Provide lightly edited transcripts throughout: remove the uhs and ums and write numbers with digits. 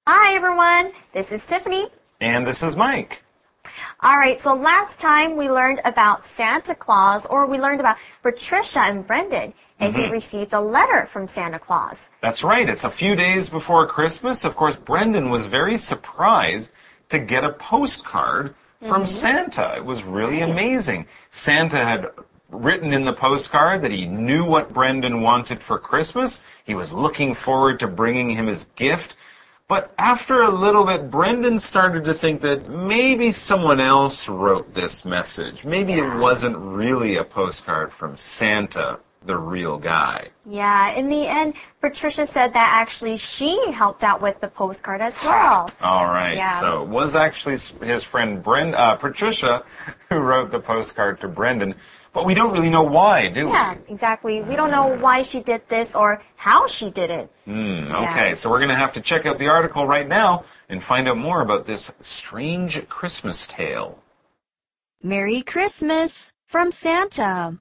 Hi, everyone. This is Tiffany. And this is Mike. All right, so last time we learned about Santa Claus, or we learned about Patricia and Brendan, and he received a letter from Santa Claus. That's right. It's a few days before Christmas. Of course, Brendan was very surprised to get a postcard from Santa. It was really amazing. Santa had written in the postcard that he knew what Brendan wanted for Christmas. He was looking forward to bringing him his gift. But after a little bit, Brendan started to think that maybe someone else wrote this message. Maybe it wasn't really a postcard from Santa, the real guy. Yeah, in the end, Patricia said that actually she helped out with the postcard as well. All right, Yeah. so it was actually his friend Patricia who wrote the postcard to Brendan. But we don't really know why, do we? Yeah, exactly. We don't know why she did this or how she did it. Okay, so we're going to have to check out the article right now and find out more about this strange Christmas tale. Merry Christmas from Santa.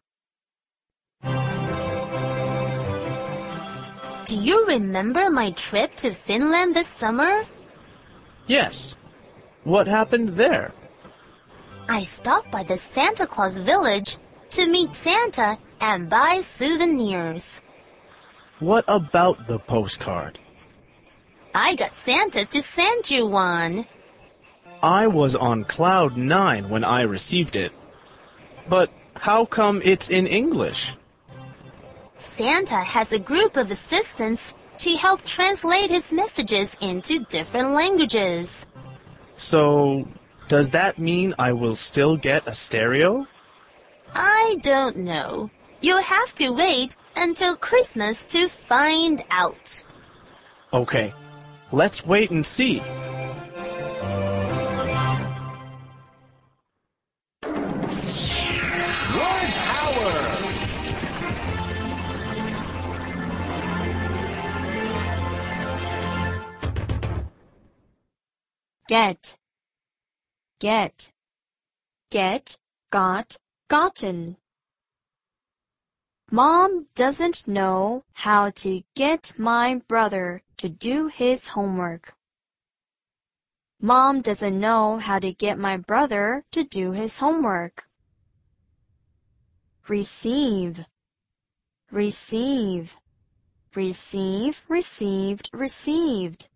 Do you remember my trip to Finland this summer? Yes. What happened there? I stopped by the Santa Claus village to meet Santa and buy souvenirs. What about the postcard? I got Santa to send you one. I was on cloud 9 when I received it. But how come it's in English? Santa has a group of assistants to help translate his messages into different languages. So, does that mean I will still get a stereo? I don't know. You'll have to wait until Christmas to find out. Okay, let's wait and see. Get, got, gotten. Mom doesn't know how to get my brother to do his homework. Mom doesn't know how to get my brother to do his homework. Receive, received, received.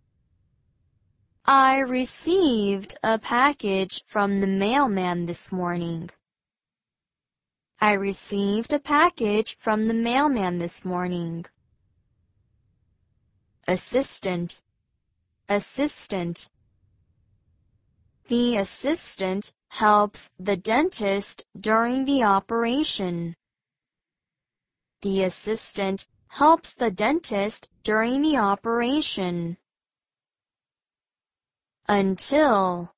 I received a package from the mailman this morning. I received a package from the mailman this morning. Assistant, The assistant helps the dentist during the operation. The assistant helps the dentist during the operation. Until.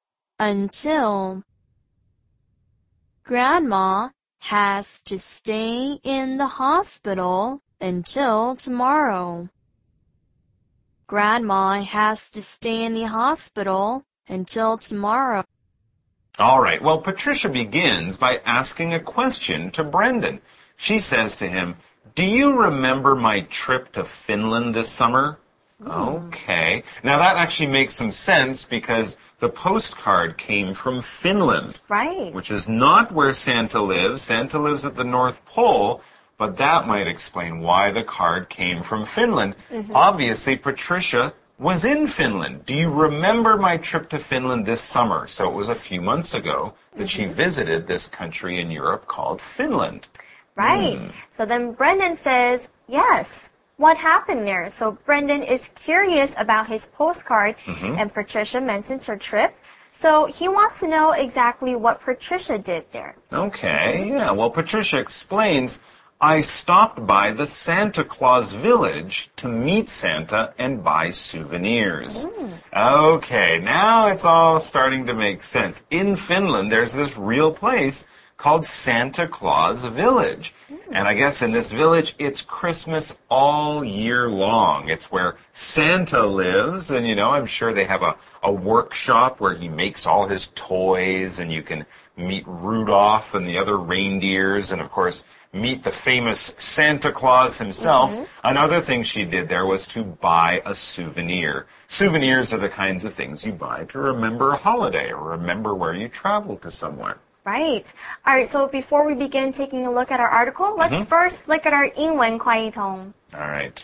Grandma has to stay in the hospital until tomorrow. Grandma has to stay in the hospital until tomorrow. All right, well, Patricia begins by asking a question to Brendan. She says to him, "Do you remember my trip to Finland this summer?" Okay. Now that actually makes some sense because the postcard came from Finland. Right. Which is not where Santa lives. Santa lives at the North Pole, but that might explain why the card came from Finland. Obviously, Patricia was in Finland. Do you remember my trip to Finland this summer? So it was a few months ago that she visited this country in Europe called Finland. Right. So then Brendan says, yes. What happened there? So Brendan is curious about his postcard, and Patricia mentions her trip. So he wants to know exactly what Patricia did there. Okay, yeah. Well, Patricia explains, I stopped by the Santa Claus village to meet Santa and buy souvenirs. Okay, now it's all starting to make sense. In Finland, there's this real place called Santa Claus Village. And I guess in this village, it's Christmas all year long. It's where Santa lives, and I'm sure they have a workshop where he makes all his toys, and you can meet Rudolph and the other reindeers, and of course, meet the famous Santa Claus himself. Another thing she did there was to buy a souvenir. Souvenirs are the kinds of things you buy to remember a holiday or remember where you traveled to somewhere. Right. All right, so before we begin taking a look at our article, let's first look at our 英文快译通. All right.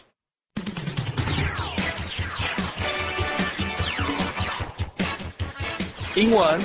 英文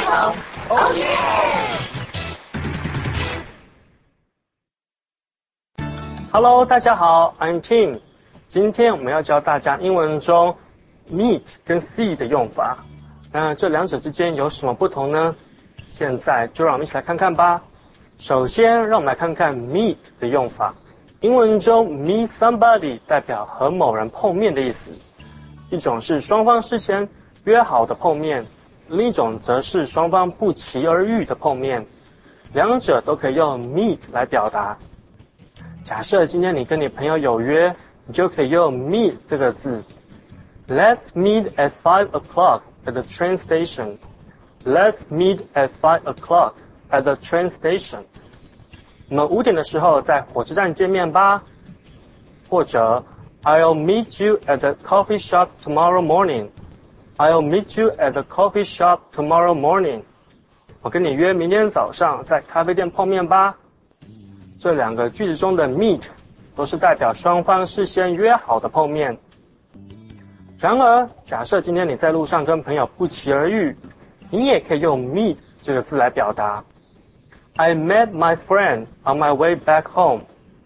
Hello， 大家好 ，I'm Tim。今天我们要教大家英文中 meet 跟 see 的用法。那这两者之间有什么不同呢？现在就让我们一起来看看吧。首先，让我们来看看 meet 的用法。英文中 meet somebody 代表和某人碰面的意思，一种是双方事先约好的碰面，另一种则是双方不期而遇的碰面。两者都可以用 meet 来表达。假设今天你跟你朋友有约，你就可以用 meet 这个字。Let's meet at 5 o'clock at the train station. Let's meet at 5 o'clock at the train station. 我们5点的时候在火车站见面吧。或者 I'll meet you at the coffee shop tomorrow morning. I'll meet you at the coffee shop tomorrow morning. 我跟你约明天早上在咖啡店碰面吧。这两个句子中的 meet 都是代表双方事先约好的碰面。然而，假设今天你在路上跟朋友不期而遇，你也可以用 meet 这个字来表达。I met my friend on my way back home.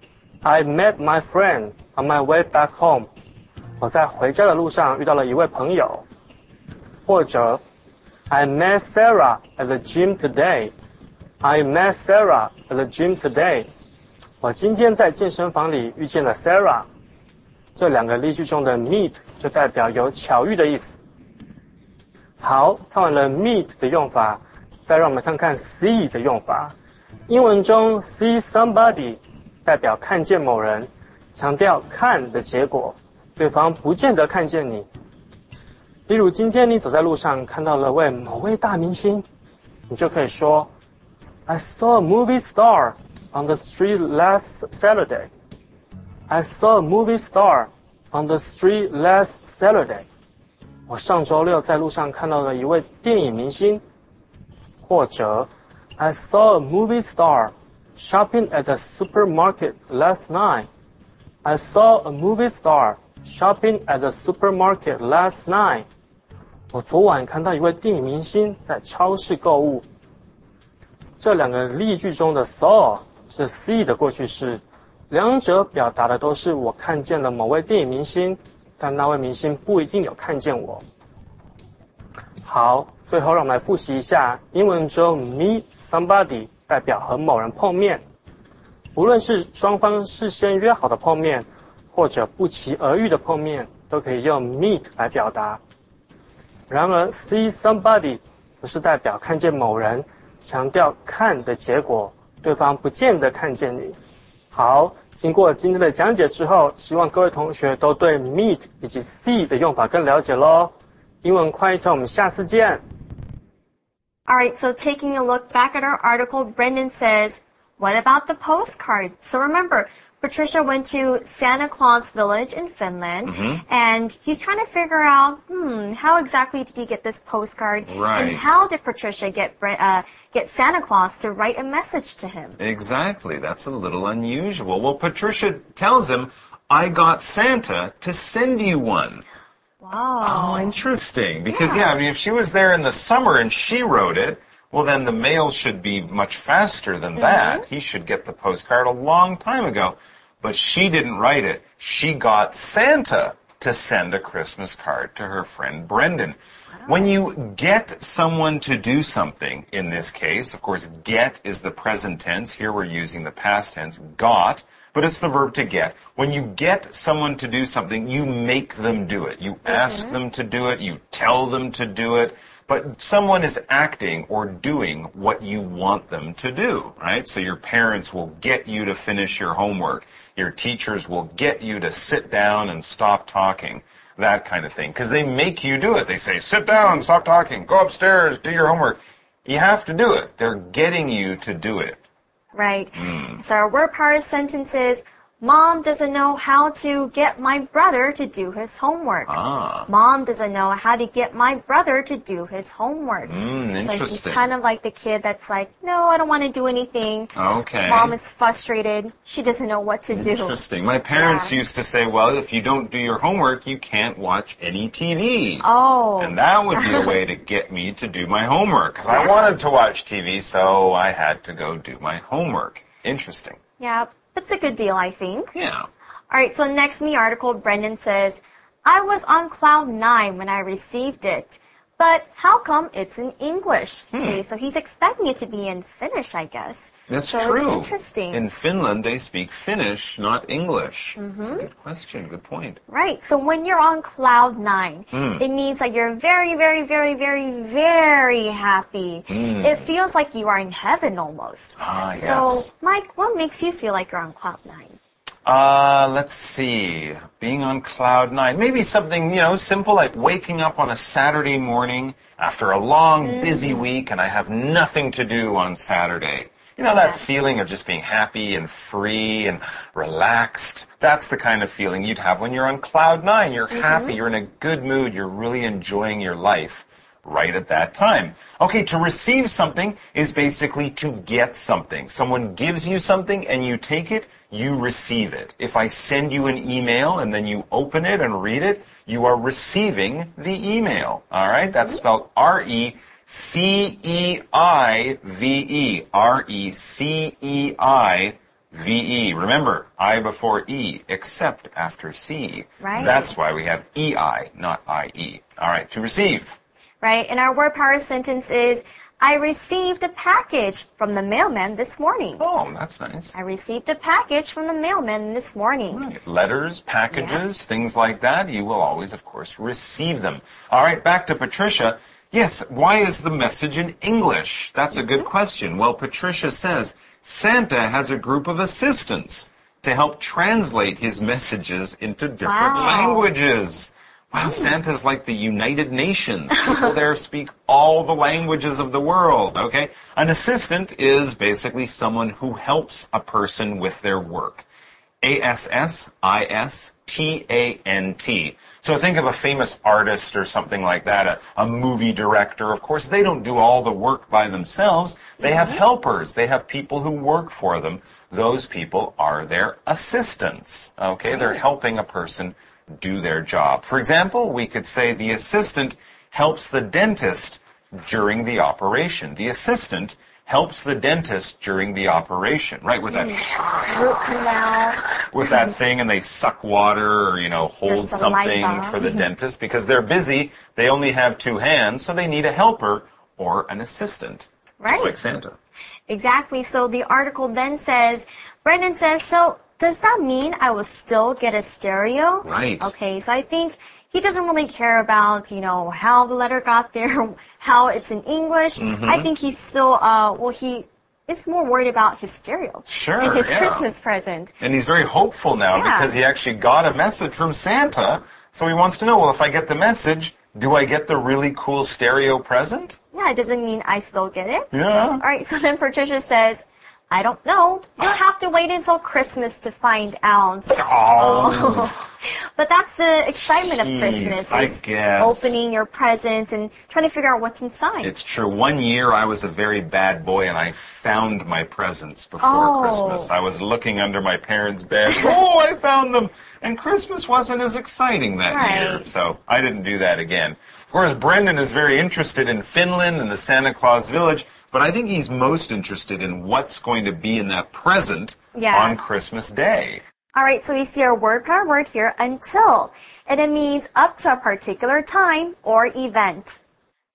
I met my friend on my way back home. 我在回家的路上遇到了一位朋友。或者 I met Sarah at the gym today. I met Sarah at the gym today. 我今天在健身房里遇见了 Sarah。这两个例句中的 meet 就代表有巧遇的意思。好，看完了 meet 的用法，再让我们看看 see 的用法。英文中 see somebody 代表看见某人，强调看的结果，对方不见得看见你。例如今天你走在路上看到了某位大明星，你就可以说 I saw a movie star on the street last Saturday. I saw a movie star on the street last Saturday. 我上周六在路上看到了一位电影明星。或者 I saw a movie star shopping at the supermarket last night. I saw a movie star shopping at the supermarket last night. 我昨晚看到一位电影明星在超市购物。这两个例句中的 saw 是 see 的过去式，两者表达的都是我看见了某位电影明星，但那位明星不一定有看见我。好，最后让我们来复习一下，英文中 meet somebody 代表和某人碰面，无论是双方事先约好的碰面，或者不期而遇的碰面，都可以用 meet 来表达。然而 see somebody 则是代表看见某人，强调看的结果，对方不见得看见你。好，经过今天的讲解之后，希望各位同学都对 meet 以及 see 的用法更了解咯。英文快一通，我们下次见。 Alright, so taking a look back at our article, Brendan says, what about the postcard? So remember, Patricia went to Santa Claus Village in Finland, and he's trying to figure out, how exactly did he get this postcard? Right. And how did Patricia get Santa Claus to write a message to him? Exactly. That's a little unusual. Well, Patricia tells him, I got Santa to send you one. Wow. Oh, interesting. Because, I mean, if she was there in the summer and she wrote it, well, then the mail should be much faster than that. He should get the postcard a long time ago. But she didn't write it. She got Santa to send a Christmas card to her friend Brendan. When you get someone to do something, in this case, of course, get is the present tense. Here we're using the past tense, got, but it's the verb to get. When you get someone to do something, you make them do it. You ask them to do it. You tell them to do it. but someone is acting or doing what you want them to do, right? So your parents will get you to finish your homework. Your teachers will get you to sit down and stop talking, that kind of thing, because they make you do it. They say, sit down, stop talking, go upstairs, do your homework. You have to do it. They're getting you to do it. Right. So our word power sentence is, Mom doesn't know how to get my brother to do his homework. Mom doesn't know how to get my brother to do his homework. Interesting. So he's kind of like the kid that's like, no, I don't want to do anything. Okay. Mom is frustrated. She doesn't know what to do. Interesting. My parents used to say, well, if you don't do your homework, you can't watch any TV. Oh. And that would be a way to get me to do my homework, because I wanted to watch TV, so I had to go do my homework. Interesting. Yeah, that's a good deal, I think. Yeah. All right, so next in the article, Brendan says, I was on cloud 9 when I received it. But how come it's in English? Okay, so he's expecting it to be in Finnish, I guess. That's so true. It's interesting. In Finland, they speak Finnish, not English. Good question. Good point. Right. So when you're on cloud 9, it means that you're very, very, very, very, very happy. It feels like you are in heaven almost. Ah, yes. So, Mike, what makes you feel like you're on cloud 9? Let's see. Being on cloud 9. Maybe something, simple like waking up on a Saturday morning after a long, busy week and I have nothing to do on Saturday. You know, that feeling of just being happy and free and relaxed. That's the kind of feeling you'd have when you're on cloud 9. You're happy, you're in a good mood, you're really enjoying your life right at that time. Okay, to receive something is basically to get something. Someone gives you something and you take it, you receive it. If I send you an email and then you open it and read it, you are receiving the email. All right, that's spelled Receive. Receive. Remember, I before E, except after C. Right. That's why we have EI, not IE. All right, to receive. Right. And our word power sentence is, I received a package from the mailman this morning. Oh, that's nice. I received a package from the mailman this morning. Right. Letters, packages, things like that, you will always, of course, receive them. All right, back to Patricia. Yes, why is the message in English? That's a good question. Well, Patricia says, Santa has a group of assistants to help translate his messages into different languages. Wow, Santa's like the United Nations. People there speak all the languages of the world, okay? An assistant is basically someone who helps a person with their work. ASSISTANT. So think of a famous artist or something like that, a movie director. Of course, they don't do all the work by themselves. They have helpers. They have people who work for them. Those people are their assistants, okay? They're helping a person do their job. For example, we could say the assistant helps the dentist during the operation. The assistant helps the dentist during the operation, right? With that Root canal. with that thing, and they suck water or, hold something saliva. for the dentist because they're busy. They only have 2 hands, so they need a helper or an assistant. Right. Just like Santa. Exactly. So the article then says, Brendan says, so does that mean I will still get a stereo? Right. Okay, so I think he doesn't really care about, how the letter got there, how it's in English. I think he's still, he is more worried about his stereo. Sure, and his yeah. Christmas present. And he's very hopeful now because he actually got a message from Santa. So he wants to know, well, if I get the message, do I get the really cool stereo present? Yeah, it doesn't mean I still get it. Yeah. All right, so then Patricia says, I don't know. You'll have to wait until Christmas to find out. Oh. But that's the excitement Jeez, of Christmas. I Is guess. opening your presents and trying to figure out what's inside. It's true. One year I was a very bad boy and I found my presents before Christmas. I was looking under my parents' bed. Oh, I found them. And Christmas wasn't as exciting that year. So I didn't do that again. Of course, Brendan is very interested in Finland and the Santa Claus village, but I think he's most interested in what's going to be in that present on Christmas Day. All right, so we see our word power word here, until. And it means up to a particular time or event.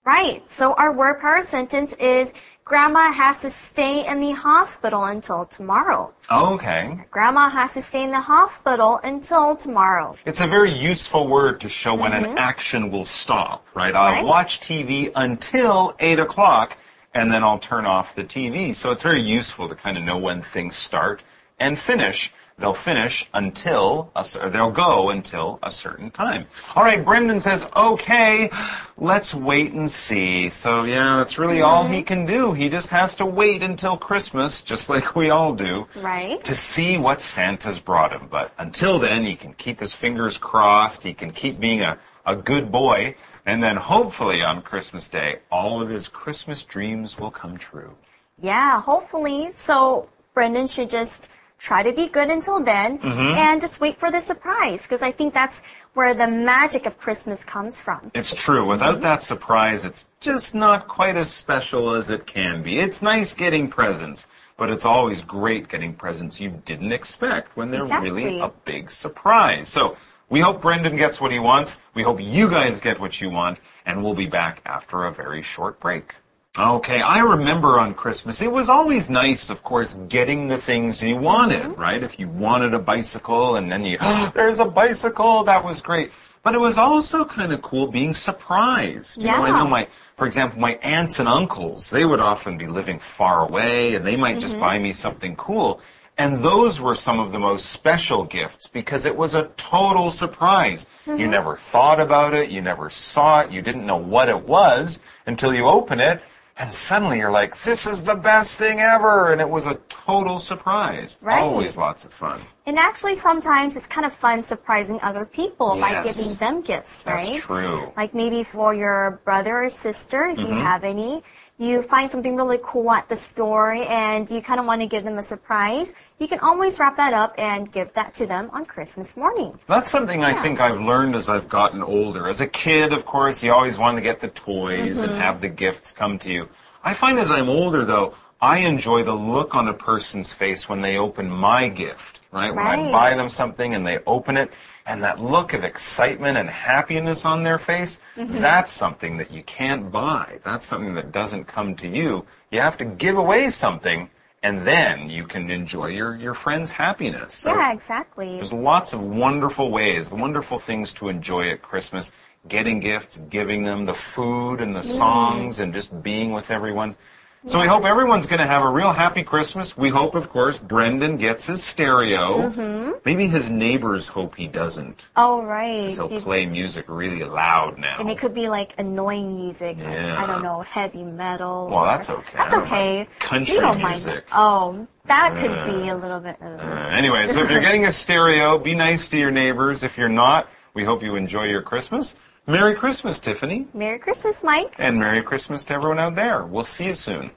Right. So our word power sentence is Grandma has to stay in the hospital until tomorrow. Okay. Grandma has to stay in the hospital until tomorrow. It's a very useful word to show when an action will stop, right? I'll watch TV until 8 o'clock, and then I'll turn off the TV. So it's very useful to kind of know when things start and finish. They'll finish until, they'll go until a certain time. All right, Brendan says, okay, let's wait and see. So yeah, that's really all he can do. He just has to wait until Christmas, just like we all do, Right. to see what Santa's brought him. But until then, he can keep his fingers crossed. He can keep being a good boy. And then hopefully on Christmas Day, all of his Christmas dreams will come true. Yeah, hopefully. So Brendan should just try to be good until then and just wait for the surprise, because I think that's where the magic of Christmas comes from. It's true. Without that surprise, it's just not quite as special as it can be. It's nice getting presents, but it's always great getting presents you didn't expect when they're really a big surprise. So we hope Brendan gets what he wants. We hope you guys get what you want, and we'll be back after a very short break. Okay, I remember on Christmas, it was always nice, of course, getting the things you wanted, right? If you wanted a bicycle and then there's a bicycle, that was great. But it was also kind of cool being surprised. You know, I know for example, my aunts and uncles, they would often be living far away and they might just buy me something cool. And those were some of the most special gifts because it was a total surprise. You never thought about it, you never saw it, you didn't know what it was until you open it. And suddenly you're like, this is the best thing ever. And it was a total surprise. Right. Always lots of fun. And actually, sometimes it's kind of fun surprising other people by giving them gifts, right? That's true. Like maybe for your brother or sister, if you have any, you find something really cool at the store and you kind of want to give them a surprise. You can always wrap that up and give that to them on Christmas morning. That's something I think I've learned as I've gotten older. As a kid, of course, you always want to get the toys and have the gifts come to you. I find as I'm older, though, I enjoy the look on a person's face when they open my gift, right? When I buy them something and they open it, and that look of excitement and happiness on their face, that's something that you can't buy. That's something that doesn't come to you. You have to give away something, and then you can enjoy your friend's happiness. So yeah, exactly. There's lots of wonderful ways, wonderful things to enjoy at Christmas. Getting gifts, giving them the food and the songs and just being with everyone. So we hope everyone's going to have a real happy Christmas. We hope, of course, Brendan gets his stereo. Maybe his neighbors hope he doesn't. Oh, right. So he'll play music really loud now. And it could be like annoying music. Like, I don't know, heavy metal. Well, that's okay. That's okay. Country music. Oh, that could be a little bit. Anyway, so if you're getting a stereo, be nice to your neighbors. If you're not, we hope you enjoy your Christmas. Merry Christmas, Tiffany. Merry Christmas, Mike. And Merry Christmas to everyone out there. We'll see you soon.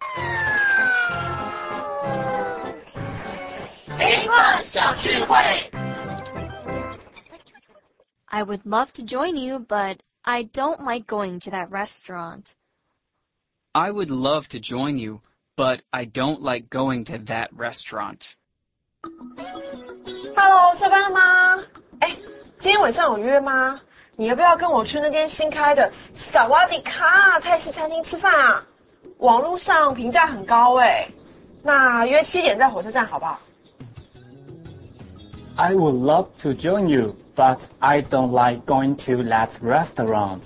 I would love to join you, but I don't like going to that restaurant. I would love to join you, but I don't like going to that restaurant. Hello， 下班了吗？今天晚上有约吗？你要不要跟我去那间新开的萨瓦迪卡泰式餐厅吃饭啊？网络上评价很高那约7点在火车站好不好？ I would love to join you, but I don't like going to that restaurant.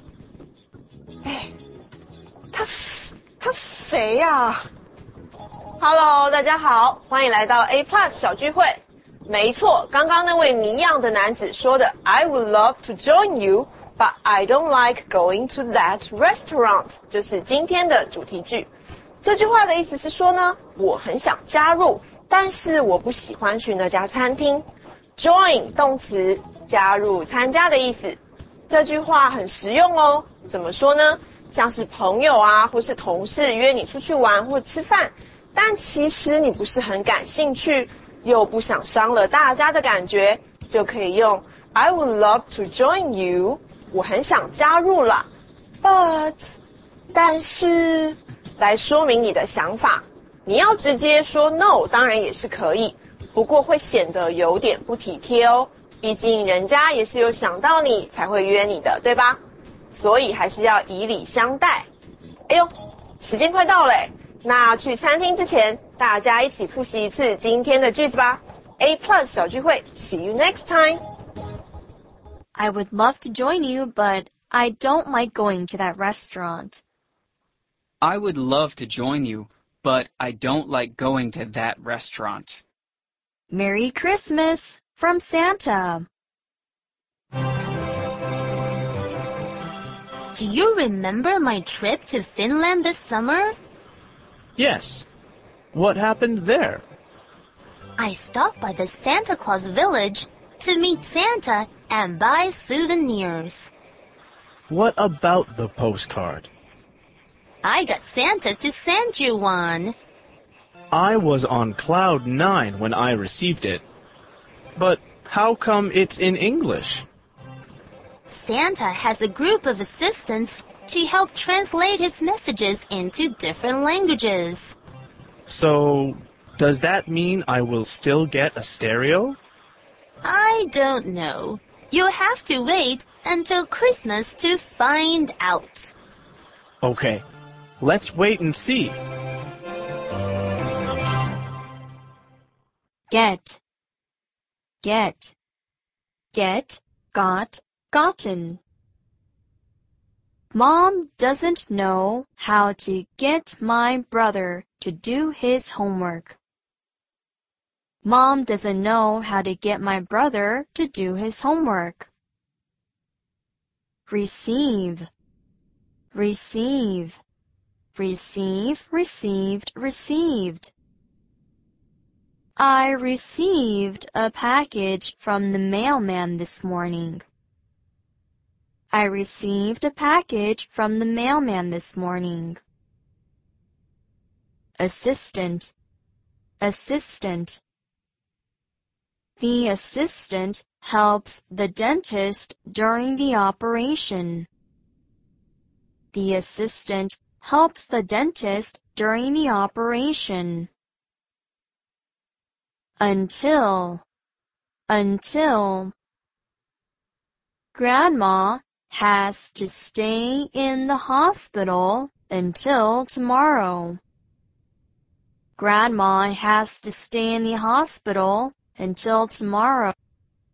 他谁呀？Hello， 大家好，欢迎来到 A Plus 小聚会。没错，刚刚那位谜样的男子说的 I would love to join you, but I don't like going to that restaurant 就是今天的主题句。这句话的意思是说呢，我很想加入，但是我不喜欢去那家餐厅。Join 动词，加入、参加的意思。这句话很实用哦。怎么说呢？像是朋友啊，或是同事约你出去玩或吃饭，但其实你不是很感兴趣，又不想伤了大家的感觉，就可以用 I would love to join you， 我很想加入啦。But 但是来说明你的想法，你要直接说 no， 当然也是可以，不过会显得有点不体贴哦。毕竟人家也是有想到你才会约你的，对吧？ 所以还是要以礼相待。哎呦，时间快到了，那去餐厅之前，大家一起复习一次今天的句子吧。A Plus 小聚会 ，See you next time. I would love to join you, but I don't like going to that restaurant. I would love to join you, but I don't like going to that restaurant. Merry Christmas from Santa. Do you remember my trip to Finland this summer? Yes. What happened there? I stopped by the Santa Claus village to meet Santa and buy souvenirs. What about the postcard? I got Santa to send you one. I was on cloud 9 when I received it. But how come it's in English? Santa has a group of assistants to help translate his messages into different languages. So, does that mean I will still get a stereo? I don't know. You'll have to wait until Christmas to find out. Okay, let's wait and see. Get, get, get, got, gotten. Mom doesn't know how to get my brother to do his homework. Mom doesn't know how to get my brother to do his homework. Receive, receive, receive, received, received. I received a package from the mailman this morning. I received a package from the mailman this morning. Assistant, assistant. The assistant helps the dentist during the operation. The assistant helps the dentist during the operation. Until, until. Grandma has to stay in the hospital until tomorrow. Grandma has to stay in the hospital until tomorrow.